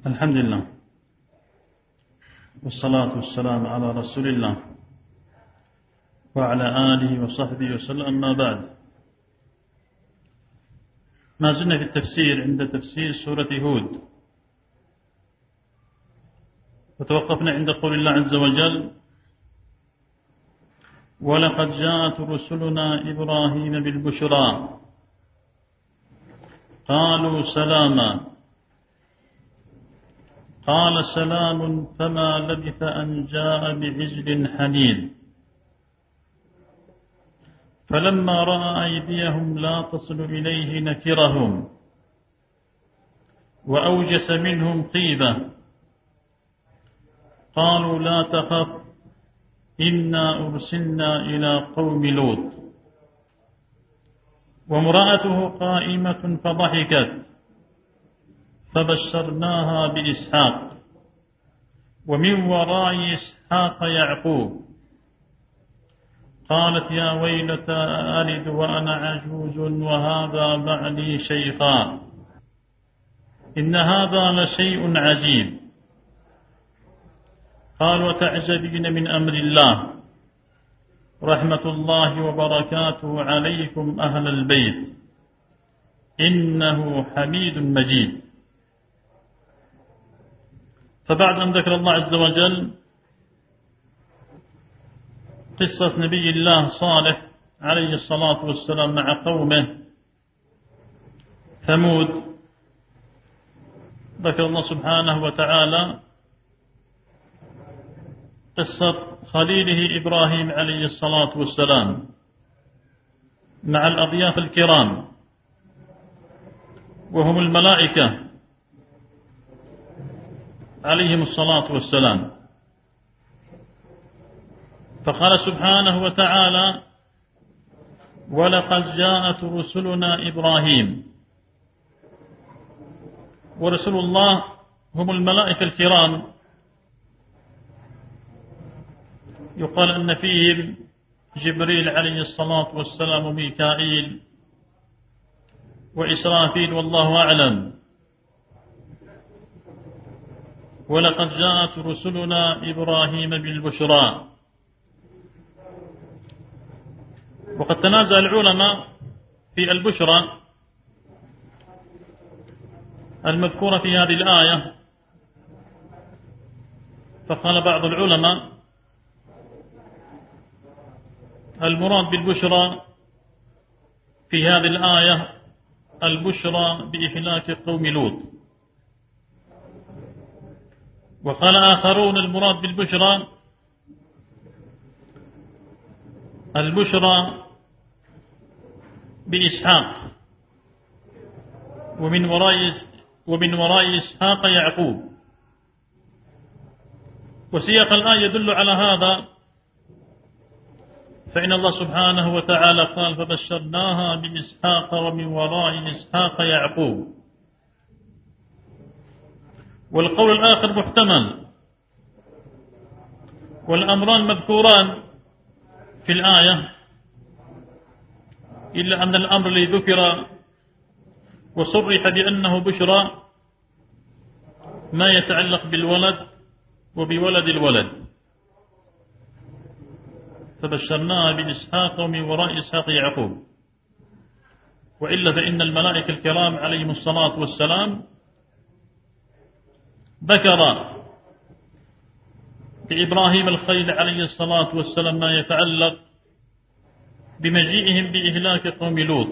الحمد لله والصلاة والسلام على رسول الله وعلى آله وصحبه وسلم. أما بعد، ما زلنا في التفسير عند تفسير سورة هود، وتوقفنا عند قول الله عز وجل: ولقد جاءت رسلنا إبراهيم بالبشرى قالوا سلاما، قال سلام فما لبث أن جاء بعجل حنيذ، فلما رأى أيديهم لا تصل إليه نكرهم وأوجس منهم خيفة، قالوا لا تخف إنا أرسلنا إلى قوم لوط، وامرأته قائمة فضحكت فبشرناها بإسحاق ومن وراء إسحاق يعقوب، قالت يا ويلتى ألد وأنا عجوز وهذا بعلي شيخا، إن هذا لشيء عجيب. قال وتعجبين من أمر الله، رحمة الله وبركاته عليكم أهل البيت إنه حميد مجيد. فبعد أن ذكر الله عز وجل قصة نبي الله صالح عليه الصلاة والسلام مع قومه ثمود، ذكر الله سبحانه وتعالى قصة خليله إبراهيم عليه الصلاة والسلام مع الأضياف الكرام وهم الملائكة عليهم الصلاة والسلام. فقال سبحانه وتعالى: ولقد جاءت رسلنا إبراهيم. ورسول الله هم الملائكة الكرام، يقال أن فيهم جبريل عليه الصلاة والسلام وميكائيل وإسرافيل والله أعلم. ولقد جاءت رسلنا إبراهيم بالبشرى. وقد تنازع العلماء في البشرى المذكورة في هذه الآية، فقال بعض العلماء المراد بالبشرى في هذه الآية البشرى بإهلاك قوم لوط، وقال آخرون المراد بالبشرى البشرى بإسحاق ومن وراء إسحاق يعقوب. وسياق الآية يدل على هذا، فإن الله سبحانه وتعالى قال: فبشرناها بإسحاق ومن وراء إسحاق يعقوب. والقول الآخر محتمل، والأمران مذكوران في الآية، إلا أن الأمر الذي ذكر وصرح بأنه بشرى ما يتعلق بالولد وبولد الولد، فبشرناها بإسحاق ومن وراء إسحاق يعقوب. وإلا فإن الملائكة الكرام عليهم الصلاة والسلام ذكر بإبراهيم الخليل عليه الصلاة والسلام ما يتعلق بمجيئهم بإهلاك قوم لوط،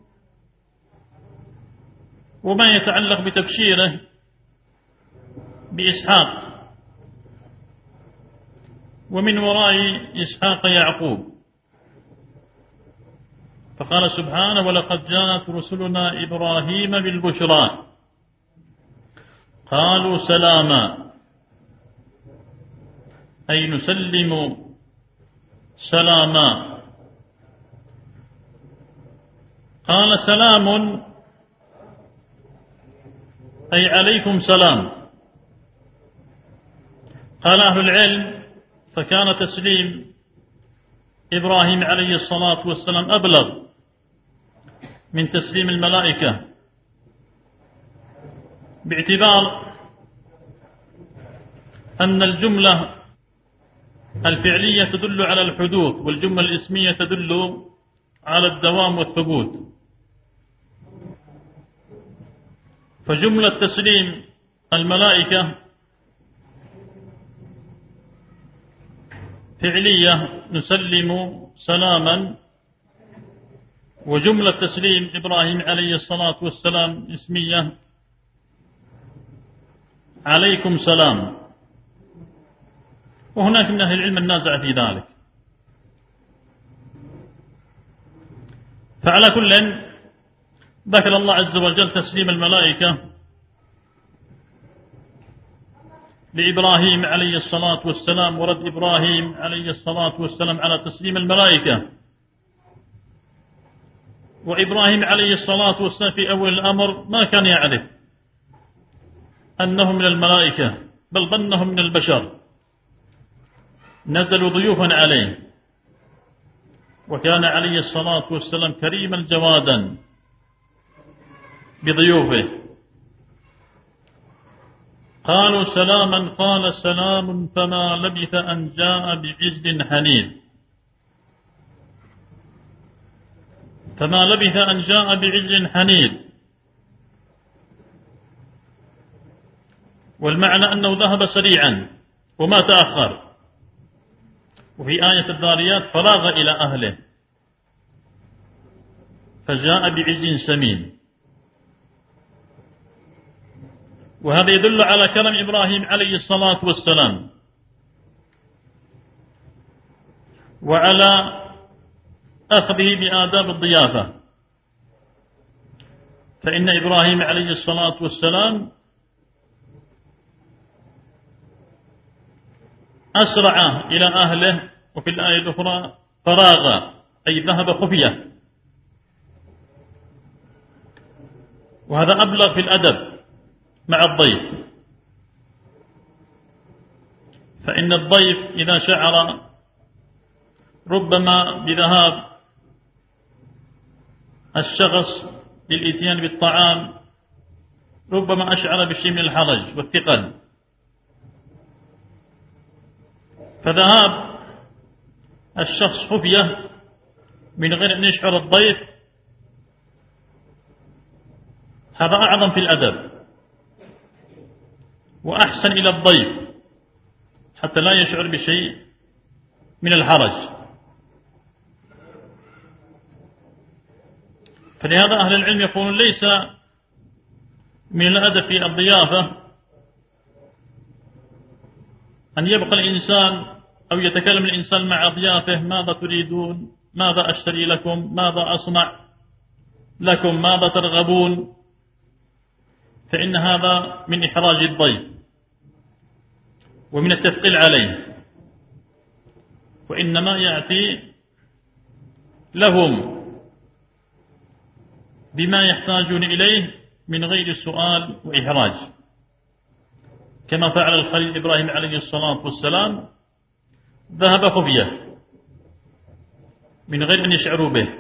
وما يتعلق بتبشيره بإسحاق ومن وراء إسحاق يعقوب. فقال سبحانه: ولقد جاءت رسلنا إبراهيم بالبشرى قالوا سلاما، أي نسلم سلاما. قال سلام أي عليكم سلام. قال أهل العلم: فكان تسليم إبراهيم عليه الصلاة والسلام أبلغ من تسليم الملائكة، باعتبار أن الجملة الفعلية تدل على الحدوث، والجملة الاسمية تدل على الدوام والثبوت. فجملة تسليم الملائكة فعلية نسلم سلاما، وجملة تسليم إبراهيم عليه الصلاة والسلام اسمية عليكم سلام. وهناك من أهل العلم النازع في ذلك. فعلى كل ذكر الله عز وجل تسليم الملائكة لإبراهيم عليه الصلاة والسلام، ورد إبراهيم عليه الصلاة والسلام على تسليم الملائكة. وإبراهيم عليه الصلاة والسلام في أول الأمر ما كان يعرف أنهم من الملائكة، بل ظنهم من البشر، نزلوا ضيوفا عليه. وكان عليه الصلاة والسلام كريما جوادا بضيوفه. قالوا سلاما، قال سلام، فما لبث أن جاء بعجل حنيذ. فما لبث أن جاء بعجل حنيذ، والمعنى أنه ذهب سريعا وما تأخر. وفي آية الذاريات فراغ إلى أهله فجاء بعجل سمين. وهذا يدل على كرم إبراهيم عليه الصلاة والسلام، وعلى أخذه بآداب الضيافة. فإن إبراهيم عليه الصلاة والسلام أسرع إلى أهله، وفي الآية الأخرى فراغ أي ذهب خفية. وهذا أبلغ في الأدب مع الضيف. فإن الضيف إذا شعر ربما بذهاب الشخص للإتيان بالطعام ربما أشعر بشيء من الحرج والثقل. فذهاب الشخص خفية من غير أن يشعر الضيف هذا أعظم في الأدب وأحسن إلى الضيف، حتى لا يشعر بشيء من الحرج. فلهذا أهل العلم يقولون ليس من الأدب في الضيافة أن يبقى الإنسان أو يتكلم الإنسان مع ضيافه: ماذا تريدون؟ ماذا أشتري لكم؟ ماذا أصنع لكم؟ ماذا ترغبون؟ فإن هذا من إحراج الضيف ومن التثقيل عليه، وإنما يأتي لهم بما يحتاجون إليه من غير سؤال وإحراج، كما فعل الخليل إبراهيم عليه الصلاة والسلام، ذهب خفية من غير أن يشعروا به،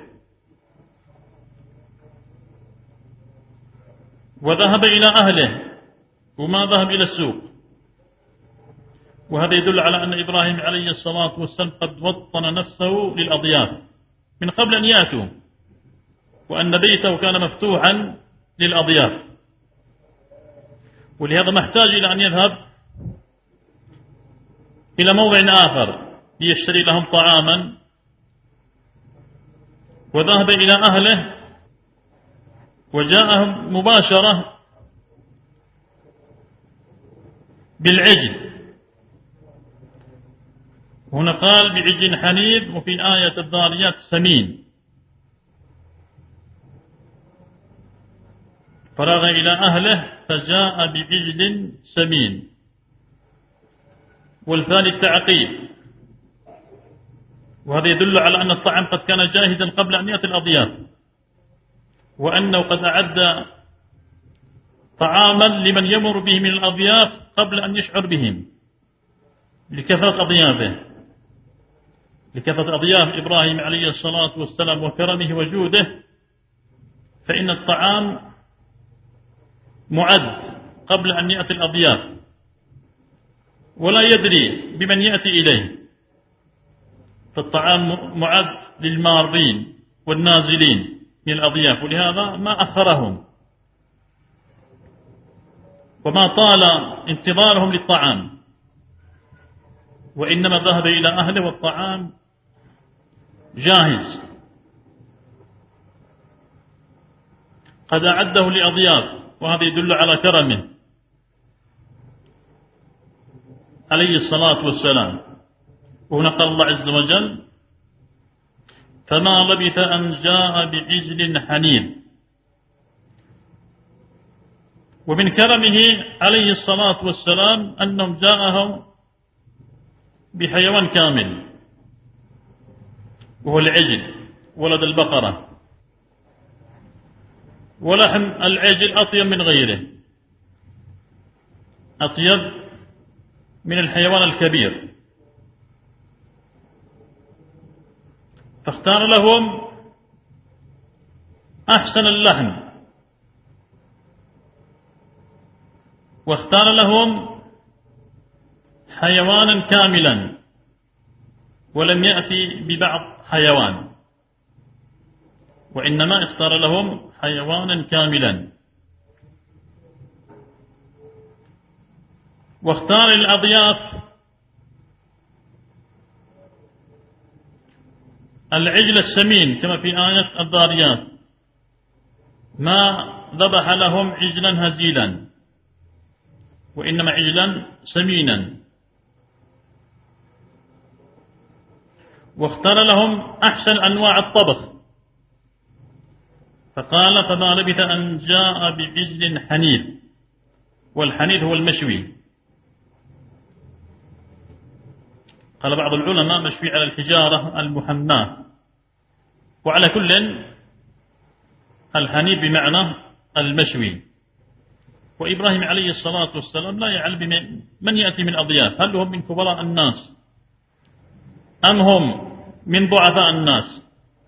وذهب إلى أهله وما ذهب إلى السوق. وهذا يدل على أن إبراهيم عليه الصلاة والسلام قد وطن نفسه للأضياف من قبل أن يأتوا، وأن بيته كان مفتوحا للأضياف. ولهذا ما احتاج إلى أن يذهب إلى موضع آخر ليشتري لهم طعاما، وذهب إلى أهله وجاءهم مباشرة بالعجل. هنا قال بعجل حنيذ، وفي آية الذاريات سمين. فراغ إلى أهله فجاء بعجل سمين. والثاني التعقيب، وهذا يدل على أن الطعام قد كان جاهزا قبل أن يأتي الأضياف، وأنه قد أعد طعاما لمن يمر به من الأضياف قبل أن يشعر بهم، لكثرة أضيافه، لكثرة أضياف إبراهيم عليه الصلاة والسلام وكرمه وجوده. فإن الطعام معد قبل أن يأتي الأضياف، ولا يدري بمن يأتي إليه، فالطعام معد للمارين والنازلين من الأضياف، ولهذا ما أخرهم وما طال انتظارهم للطعام، وإنما ذهب إلى أهله والطعام جاهز قد أعده لأضياف، وهذا يدل على كرمه عليه الصلاة والسلام. وهنا قال الله عز وجل: فما لبث أن جاء بعجل حنيذ. ومن كرمه عليه الصلاة والسلام أنهم جاءهم بحيوان كامل وهو العجل ولد البقرة، ولحم العجل أطيب من غيره، أطيب من الحيوان الكبير، فاختار لهم أحسن اللحم، واختار لهم حيوانا كاملا، ولم يأتي ببعض حيوان، وإنما اختار لهم حيوانا كاملا. واختار الأضياف العجل السمين كما في آية الذاريات: ما ذبح لهم عجلا هزيلا، وإنما عجلا سمينا. واختار لهم أحسن أنواع الطبخ، فقال: فما لبث أن جاء بعجل حنيذ، والحنيذ هو المشوي. قال بعض العلماء: مشوي على الحجارة المحماة. وعلى كل الحنيذ بمعنى المشوي. وإبراهيم عليه الصلاة والسلام لا يعلم من يأتي من أضياف، هل هم من كبراء الناس أم هم من ضعفاء الناس.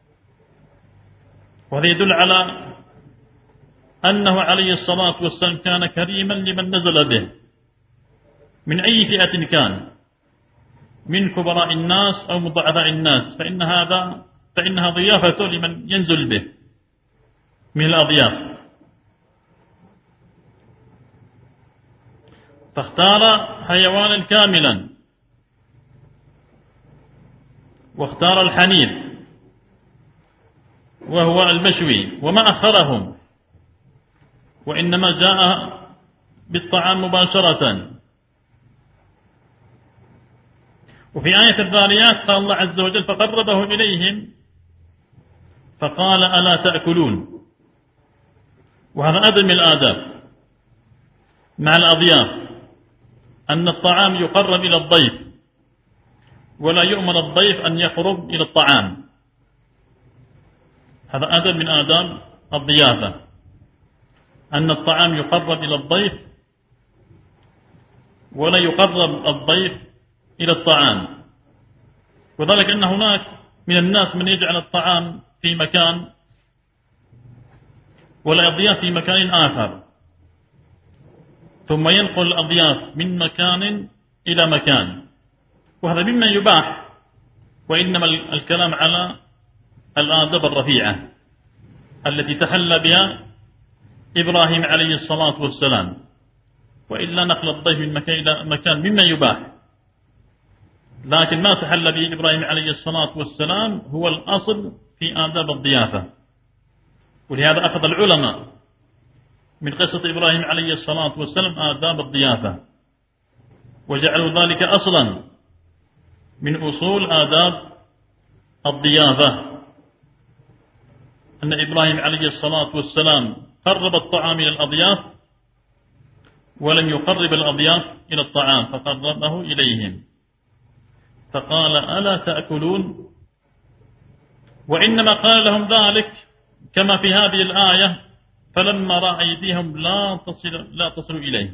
وهذا يدل على أنه عليه الصلاة والسلام كان كريما لمن نزل به من أي فئة كان، من كبراء الناس أو من ضعفاء الناس، فإنها ضيافة لمن ينزل به من الأضياف. فاختار حيوانا كاملا، واختار الحنيذ وهو المشوي، وما أخرهم، وإنما جاء بالطعام مباشرة. وفي آية الذاريات قال الله عز وجل: فقربه إليهم فقال: ألا تأكلون. وهذا أدب من الآداب مع الأضياف، أن الطعام يقرب إلى الضيف، ولا يؤمر الضيف أن يقرب إلى الطعام. هذا أدب من آداب الضيافة، أن الطعام يقرب إلى الضيف، ولا يقرب الضيف إلى الطعام. وذلك أن هناك من الناس من يجعل الطعام في مكان والأضياف في مكان آخر، ثم ينقل الأضياف من مكان إلى مكان، وهذا مما يباح، وإنما الكلام على الآداب الرفيعة التي تحلى بها إبراهيم عليه الصلاة والسلام. وإلا نقل الضيف من مكان إلى مكان مما يباح، لكن ما تحلى به إبراهيم عليه الصلاة والسلام هو الأصل في آداب الضيافة. ولهذا أخذ العلماء من قصة إبراهيم عليه الصلاة والسلام آداب الضيافة، وجعلوا ذلك أصلا من أصول آداب الضيافة، أن إبراهيم عليه الصلاة والسلام قرب الطعام إلى الأضياف، ولم يقرب الأضياف إلى الطعام، فقربه إليهم فقال: ألا تأكلون. وإنما قال لهم ذلك كما في هذه الآية: فلما رأى أيديهم لا تصل إليه.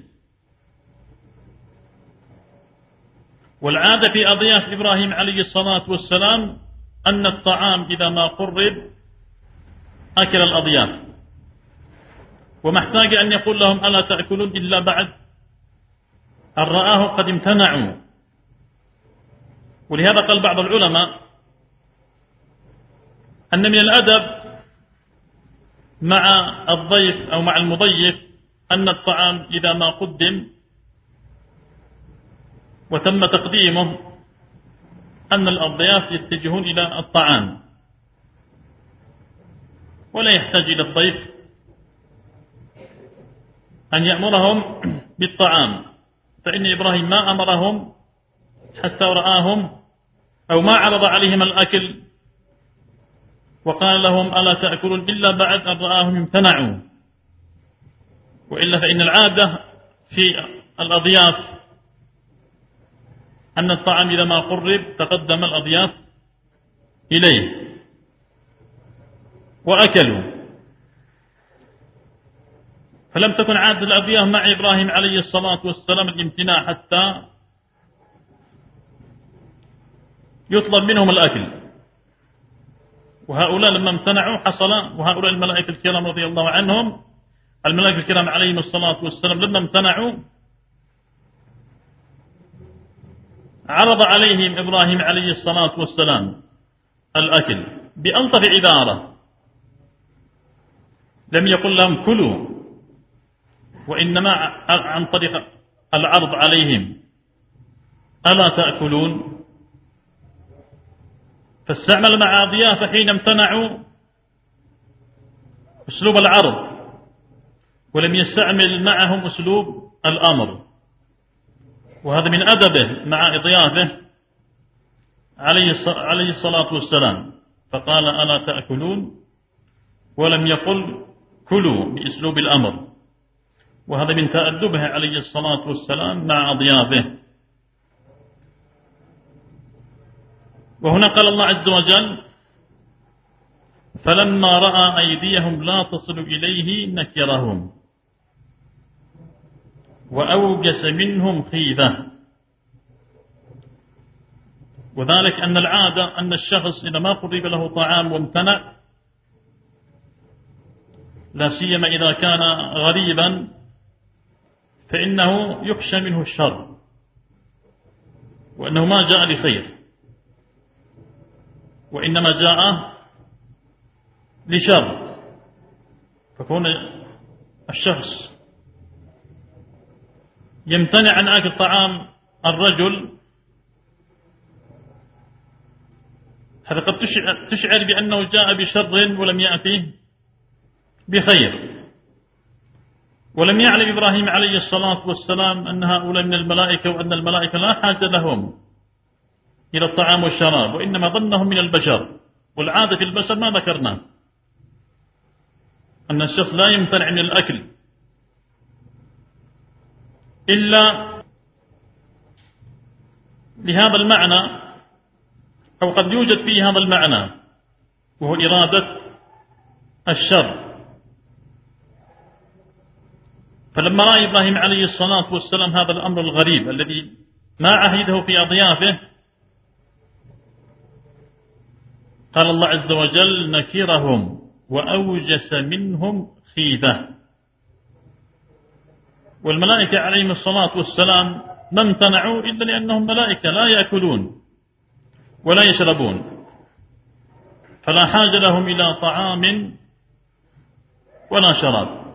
والعادة في أضياف إبراهيم عليه الصلاة والسلام أن الطعام إذا ما قرب أكل الأضياف، وما احتاج أن يقول لهم: ألا تأكلون، إلا بعد أن رآه قد امتنعوا. ولهذا قال بعض العلماء أن من الأدب مع الضيف أو مع المضيف أن الطعام إذا ما قدم وتم تقديمه أن الأضياف يتجهون إلى الطعام، ولا يحتاج إلى الضيف أن يأمرهم بالطعام، فإن إبراهيم ما أمرهم حتى رآهم أو ما عرض عليهم الأكل وقال لهم ألا تأكلون إلا بعد أن رآهم امتنعوا. وإلا فإن العادة في الأضياف أن الطعام إذا ما قرب تقدم الأضياف إليه وأكلوا، فلم تكن عادة الأضياف مع إبراهيم عليه الصلاة والسلام الامتناع حتى يطلب منهم الأكل. وهؤلاء لما امتنعوا حصل، وهؤلاء الملائكة الكرام رضي الله عنهم، الملائكة الكرام عليهم الصلاة والسلام لما امتنعوا عرض عليهم إبراهيم عليه الصلاة والسلام الأكل بألطف عبارة، لم يقل لهم كلوا، وإنما عن طريق العرض عليهم ألا تأكلون. فاستعمل مع ضيافة حين امتنعوا أسلوب العرض، ولم يستعمل معهم أسلوب الأمر، وهذا من أدبه مع ضيافه عليه الصلاة والسلام، فقال ألا تأكلون ولم يقل كلوا بأسلوب الأمر، وهذا من تأدبه عليه الصلاة والسلام مع ضيافه. وهنا قال الله عز وجل فلما رأى أيديهم لا تصل إليه نكرهم وأوجس منهم خيفة. وذلك أن العادة أن الشخص إذا ما قرب له طعام وامتنع، لا سيما إذا كان غريبا، فإنه يخشى منه الشر، وأنه ما جاء لخير وإنما جاء لشر. فكون الشخص يمتنع عن أكل طعام الرجل، هذا قد تشعر بأنه جاء بشر ولم يأتي بخير. ولم يعلم إبراهيم عليه الصلاة والسلام أن هؤلاء من الملائكة، وأن الملائكة لا حاجة لهم إلى الطعام والشراب، وإنما ظنهم من البشر. والعادة في البشر ما ذكرنا أن الشخص لا يمتنع من الأكل إلا لهذا المعنى، أو قد يوجد فيه هذا المعنى وهو إرادة الشر. فلما رأى إبراهيم عليه الصلاة والسلام هذا الأمر الغريب الذي ما عهده في أضيافه، قال الله عز وجل نكرهم وأوجس منهم خيفة. والملائكة عليهم الصلاة والسلام ما امتنعوا إلا لأنهم ملائكة لا يأكلون ولا يشربون، فلا حاجة لهم إلى طعام ولا شراب.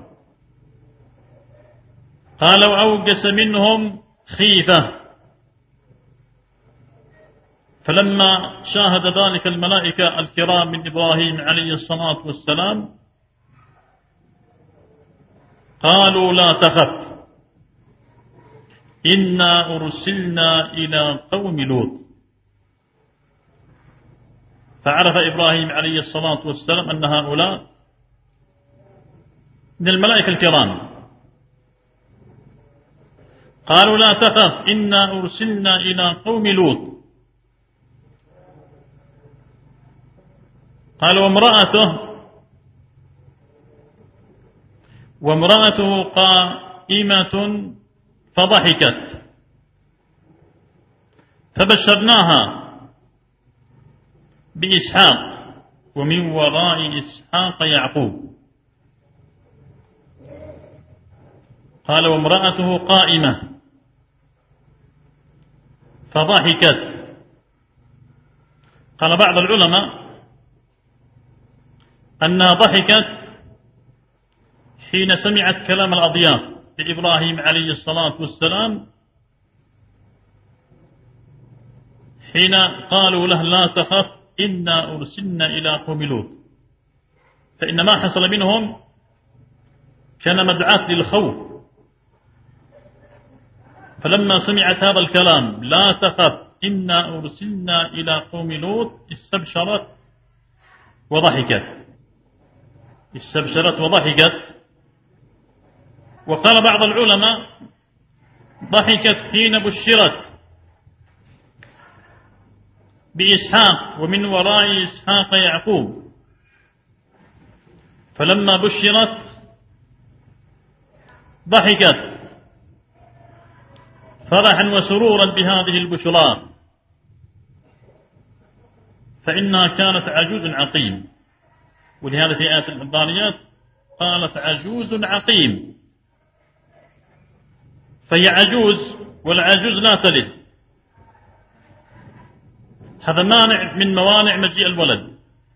قال وأوجس منهم خيفة. فلما شاهد ذلك الملائكة الكرام من إبراهيم عليه الصلاة والسلام قالوا لا تخف إنا أرسلنا إلى قوم لوط. فعرف إبراهيم عليه الصلاة والسلام أن هؤلاء من الملائكة الكرام. قالوا لا تخف إنا أرسلنا إلى قوم لوط. قال وامرأته قائمة فضحكت فبشرناها بإسحاق ومن وراء إسحاق يعقوب. قال وامرأته قائمة، فضحكت. قال بعض العلماء أنها ضحكت حين سمعت كلام الأضياف لإبراهيم عليه الصلاة والسلام، حين قالوا له لا تخف إنا أرسلنا إلى قوم لوط، فإن ما حصل منهم كان مدعاة للخوف، فلما سمعت هذا الكلام لا تخف إنا أرسلنا إلى قوم لوط استبشرت وضحكت. وقال بعض العلماء ضحكت حين بشرت بإسحاق ومن وراء إسحاق يعقوب، فلما بشرت ضحكت فرحا وسرورا بهذه البشرى، فإنها كانت عجوز عقيم. ولهذا في آية الضاريات قالت عجوز عقيم، فهي عجوز، والعجوز لا تلد. هذا مانع من موانع مجيء الولد.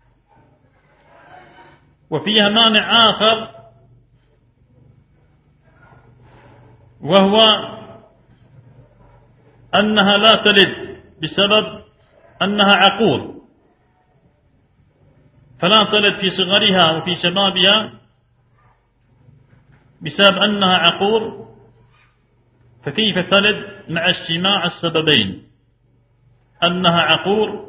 وفيها مانع آخر، وهو أنها لا تلد بسبب أنها عقور، فلا تلد في صغرها وفي شبابها بسبب أنها عقور، فكيف تلد مع اجتماع السببين، أنها عقور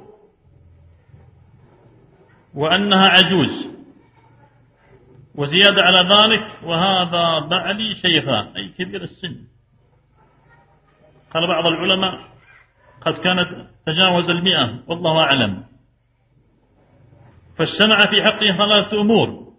وأنها عجوز، وزيادة على ذلك وهذا بعلي شيخا أي كبير السن. قال بعض العلماء قد كانت تجاوز 100 والله أعلم. فاجتمع في حقه 3 أمور: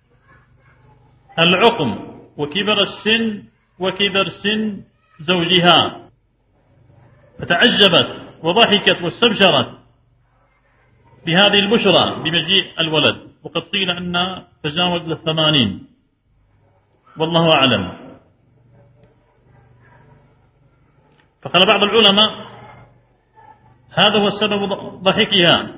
العقم وكبر السن وكبر سن زوجها، فتعجبت وضحكت واستبشرت بهذه البشرى بمجيء الولد، وقد قيل أن تجاوز 80 والله أعلم. فقال بعض العلماء هذا هو سبب ضحكها.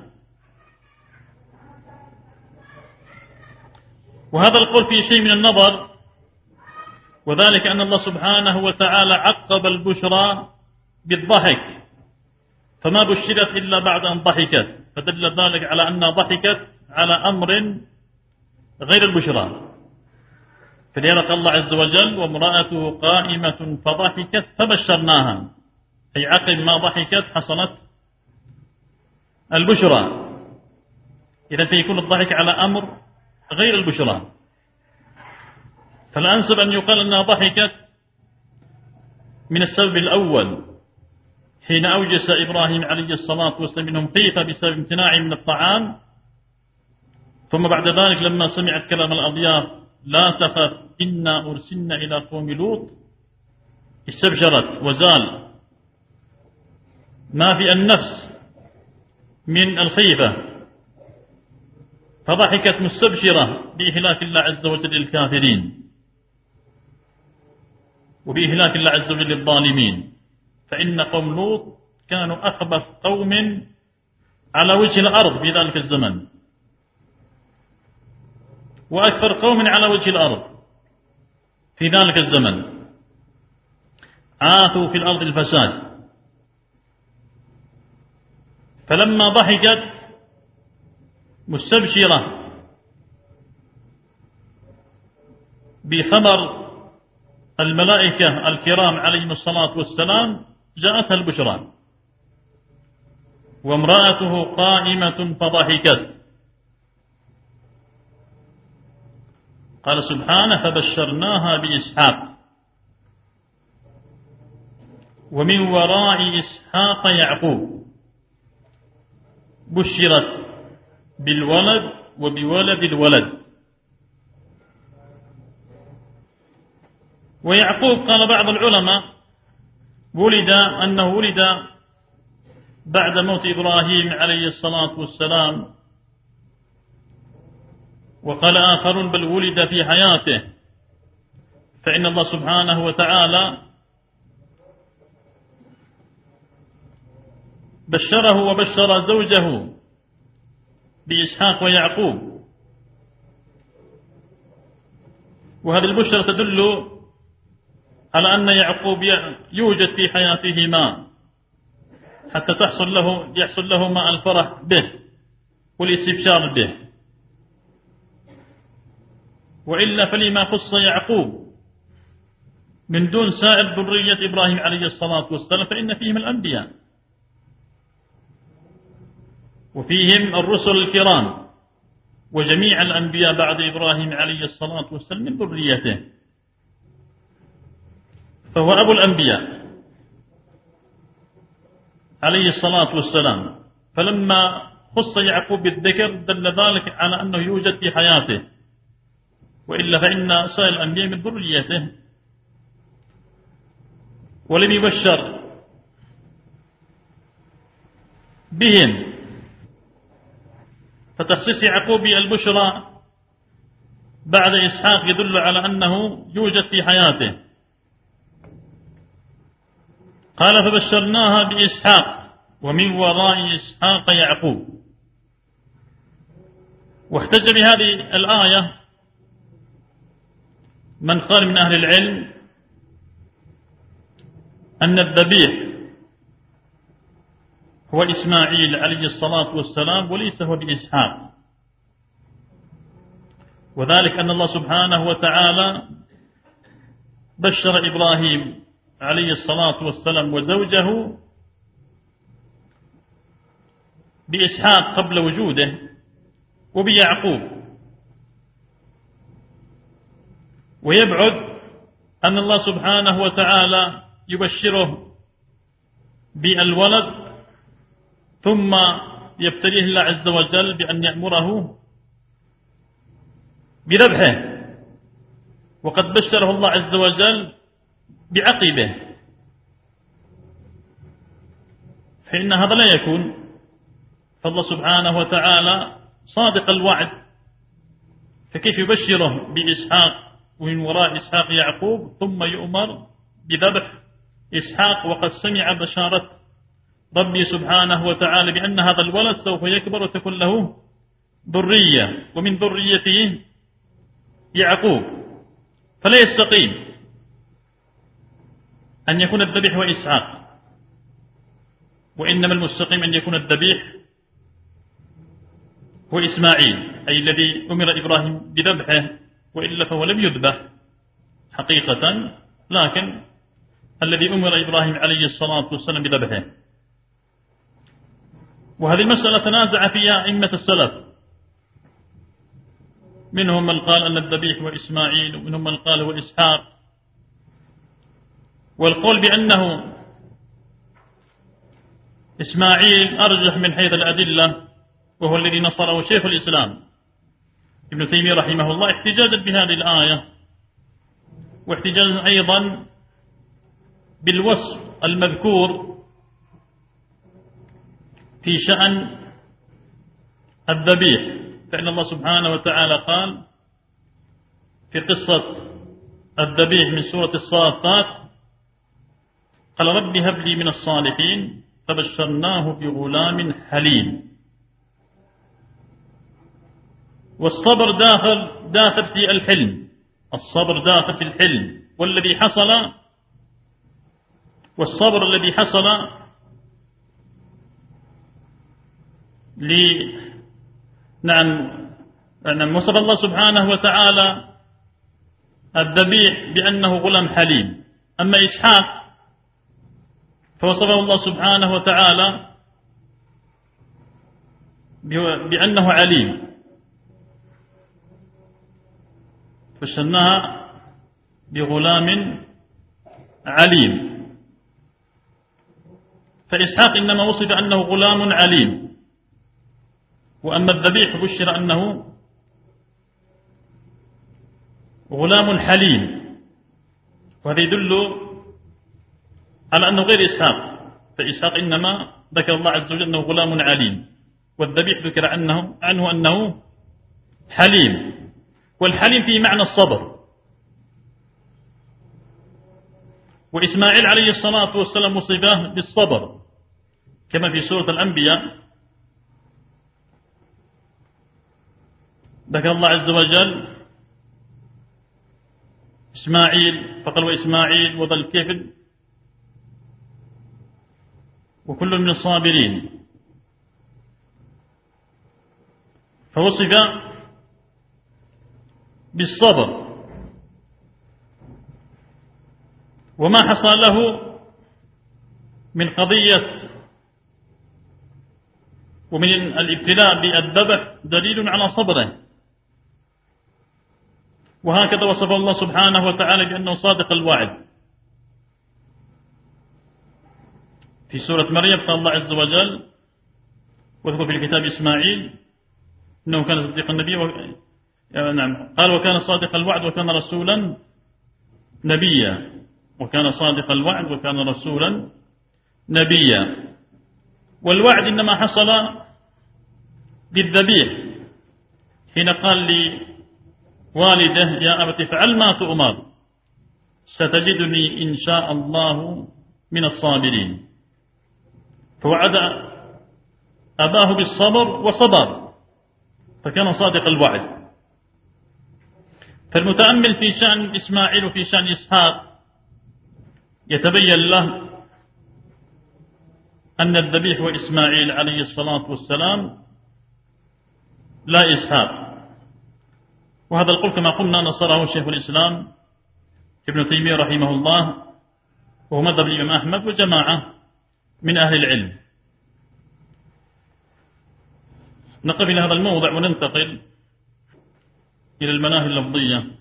وهذا القول فيه شيء من النظر، وذلك أن الله سبحانه وتعالى عقب البشرى بالضحك، فما بشرت إلا بعد أن ضحكت، فدل ذلك على أنها ضحكت على أمر غير البشرى. فلذلك قال الله عز وجل وامرأته قائمة فضحكت فبشرناها، أي عقب ما ضحكت حصلت البشرى. إذا فيكون الضحك على أمر غير البشرى، فالأنسب أن يقال أنها ضحكت من السبب الأول حين أوجس إبراهيم عليه الصلاة والسلام منهم خيفة بسبب امتناعهم من الطعام، ثم بعد ذلك لما سمعت كلام الأضياف لا تخف إنا أرسلنا إلى قوم لوط استبشرت وزال ما في النفس من الخيفة، فضحكت مستبشرة بإهلاك الله عز وجل للكافرين وبإهلاك الله عز وجل للظالمين. فإن قوم لوط كانوا أخبث قوم على وجه الأرض في ذلك الزمن، وأكثر قوم على وجه الأرض في ذلك الزمن، عاثوا في الأرض الفساد. فلما ضحكت مستبشرة بخبر الملائكة الكرام عليهم الصلاة والسلام جاءتها البشرى، وامرأته قائمة فضحكت. قال سبحانه فبشرناها بإسحاق ومن وراء إسحاق يعقوب، بشرت بالولد وبولد الولد. ويعقوب قال بعض العلماء ولد بعد موت إبراهيم عليه الصلاة والسلام، وقال آخرون بل ولد في حياته، فإن الله سبحانه وتعالى بشره وبشر زوجه بإسحاق ويعقوب، وهذه البشرى تدل على أن يعقوب يوجد في حياتهما حتى يحصل لهما الفرح به والاستبشار به، وإلا فلما خص يعقوب من دون سائر ذرية إبراهيم عليه الصلاة والسلام، فإن فيهم الأنبياء وفيهم الرسل الكرام، وجميع الأنبياء بعد إبراهيم عليه الصلاة والسلام من ذريته، فهو أبو الأنبياء عليه الصلاة والسلام. فلما خص يعقوب بالذكر دل ذلك على أنه يوجد في حياته، وإلا فإن سائر الأنبياء من ذريته. ولم يبشر بهم، فتخصيص يعقوب البشرى بعد إسحاق يدل على أنه يوجد في حياته. قال فبشرناها بإسحاق ومن وراء إسحاق يعقوب. واحتج بهذه الآية من قال من أهل العلم أن الذبيح هو إسماعيل عليه الصلاة والسلام وليس هو بإسحاق، وذلك أن الله سبحانه وتعالى بشر إبراهيم عليه الصلاة والسلام وزوجه بإسحاق قبل وجوده وبيعقوب، ويبعد أن الله سبحانه وتعالى يبشره بالولد ثم يبتليه الله عز وجل بأن يأمره بذبحه، وقد بشره الله عز وجل بعقبه، فإن هذا لا يكون. فالله سبحانه وتعالى صادق الوعد، فكيف يبشره بإسحاق ومن وراء إسحاق يعقوب ثم يؤمر بذبح إسحاق وقد سمع بشارة ربي سبحانه وتعالى بأن هذا الولد سوف يكبر وتكون له ذرية ومن ذريته يعقوب، فلا يستقيم أن يكون الذبيح هو إسحاق، وإنما المستقيم أن يكون الذبيح هو إسماعيل، أي الذي أمر إبراهيم بذبحه، وإلا فهو لم يذبح حقيقة، لكن الذي أمر إبراهيم عليه الصلاة والسلام بذبحه. وهذه المسألة تنازع فيها أئمة السلف، منهم من قال أن الذبيح هو إسماعيل، ومنهم من قال هو إسحاق، والقول بأنه إسماعيل أرجح من حيث الأدلة، وهو الذي نصره شيخ الإسلام ابن تيمية رحمه الله احتجاجا بهذه الآية، واحتجاجا أيضا بالوصف المذكور في شأن الذبيح، فإن الله سبحانه وتعالى قال في قصة الذبيح من سورة الصافات قال رب هب لي من الصالحين فبشرناه بغلام حليم. والصبر داخل في الحلم، الصبر داخل في الحلم، والصبر الذي حصل نعم وصف الله سبحانه وتعالى الذبيح بأنه غلام حليم. أما إسحاق فوصفه الله سبحانه وتعالى بأنه عليم، فشناها بغلام عليم. فإسحاق إنما وصف أنه غلام عليم، وأما الذبيح بشر أنه غلام حليم، وهذا يدل على أنه غير إسحاق، فإسحاق إنما ذكر الله عز وجل أنه غلام عليم، والذبيح ذكر عنه أنه حليم، والحليم فيه معنى الصبر. وإسماعيل عليه الصلاة والسلام وصفه بالصبر، كما في سورة الأنبياء ذكر الله عز وجل إسماعيل فقال وإسماعيل وذا الكفل وكل من الصابرين، فوصف بالصبر وما حصل له من قضية ومن الابتلاء بالذبح دليل على صبره، وهكذا وصف الله سبحانه وتعالى بأنه صادق الوعد. في سورة مريم قال الله عز وجل واذكر في الكتاب إسماعيل إنه كان صديق النبي نعم قال وكان صادق الوعد وكان رسولا نبيا، وكان صادق الوعد وكان رسولا نبيا. والوعد إنما حصل بالذبيح حين قال لوالده يا أبت افعل ما تؤمر ستجدني إن شاء الله من الصابرين، فوعد أباه بالصبر وصبر فكان صادق الوعد. فالمتأمل في شأن إسماعيل وفي شأن إسحاق يتبين له أن الذبيح هو إسماعيل عليه الصلاة والسلام لا إسحاق، وهذا القول كما قلنا نصره شيخ الإسلام ابن تيمية رحمه الله وهو مذهب الإمام أحمد وجماعة من أهل العلم. نقف إلى هذا الموضع وننتقل إلى المناهي اللفظية.